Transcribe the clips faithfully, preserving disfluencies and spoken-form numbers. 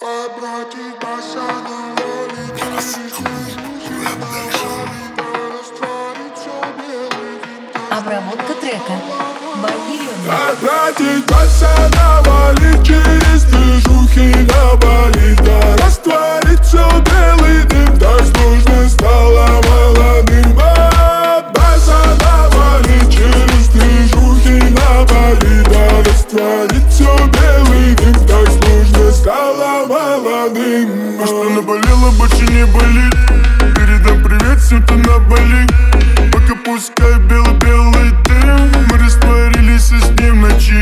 Обработка трека Багирённый. Обратить баса, навалить через движухи на Бали, да растворить все белый дым, так сложно стало молодым. А баса, навалить через движухи на Бали, да растворить все белый дым, так сложно стало молодым. А что наболело, больше не болит. Передам привет всем, кто на Бали. Пока пускай белый-белый дым, мы растворились с ним в ночи.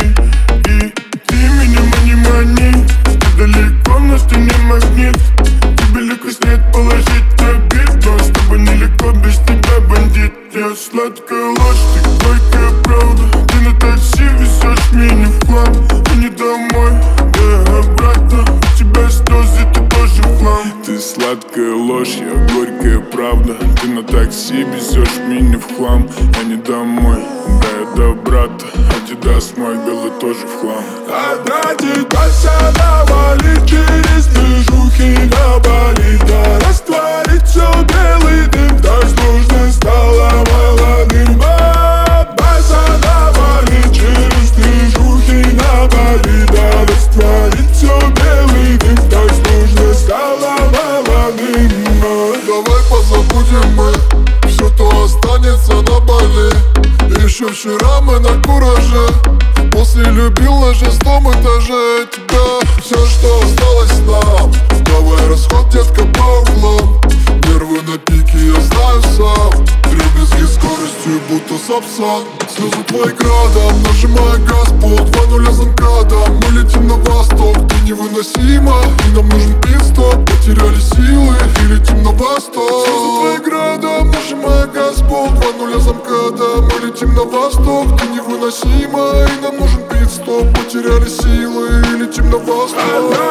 И ты меня мани, мани, ты далеко, но ты не магнит. Тебе легко снять, положить на бит, но с тобой нелегко, без тебя бандит. Я сладкая ложь, ты горькая правда. Ты на такси везешь меня в хлам, а не домой, да обратно. У тебя слезы, ты тоже в хлам. Ты сладкая ложь, я горькая правда. Ты на такси везешь меня в хлам, а не домой, да я до брата. Адидас мой белый тоже в хлам. Обратить баса, навалить через движухи на Бали, да растворить все белый дым, так сложно стало молодым. А баса, навалить через движухи на Бали, да растворить все белый дым, так сложно стало молодым. Давай позабудем мы все, что останется на Бали. Еще вчера мы на кураже, после любил на шестом этаже тебя. Все, что осталось нам, давай расход, детка, по углам. Нервы на пике, я знаю сам. Дребезги скоростью, будто сапсан. Слезы твои градом, нажимая газ, пол два нуля за МКАДом. Мы летим на восток, ты невыносима, и нам нужен пит-стоп. Потеряли силы и летим на восток. Слезы твои градом, нажимая газ, пол два нуля за МКАДом. Мы летим на восток, ты невыносима, и нам нужен пит-стоп. Потеряли силы и летим на восток.